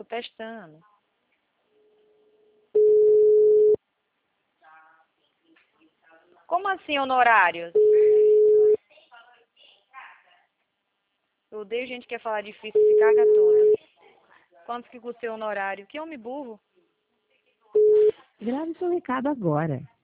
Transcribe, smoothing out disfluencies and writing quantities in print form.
tô testando. Como assim honorários? Eu odeio gente que quer falar difícil, se caga toda. Quanto que custa o seu honorário? Que homem burro. Grave seu recado agora.